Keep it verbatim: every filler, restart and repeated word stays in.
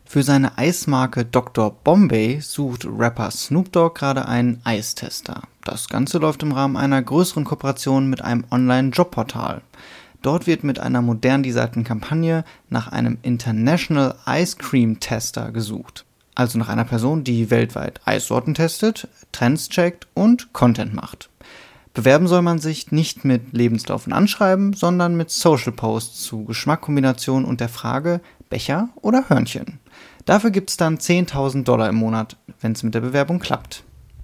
Für seine Eismarke Doktor Bombay sucht Rapper Snoop Dogg gerade einen Eistester. Das Ganze läuft im Rahmen einer größeren Kooperation mit einem Online-Jobportal. Dort wird mit einer modern designten Kampagne nach einem International Ice Cream Tester gesucht. Also nach einer Person, die weltweit Eissorten testet, Trends checkt und Content macht. Bewerben soll man sich nicht mit Lebenslauf und Anschreiben, sondern mit Social Posts zu Geschmackkombinationen und der Frage Becher oder Hörnchen. Dafür gibt es dann zehntausend Dollar im Monat, wenn es mit der Bewerbung klappt.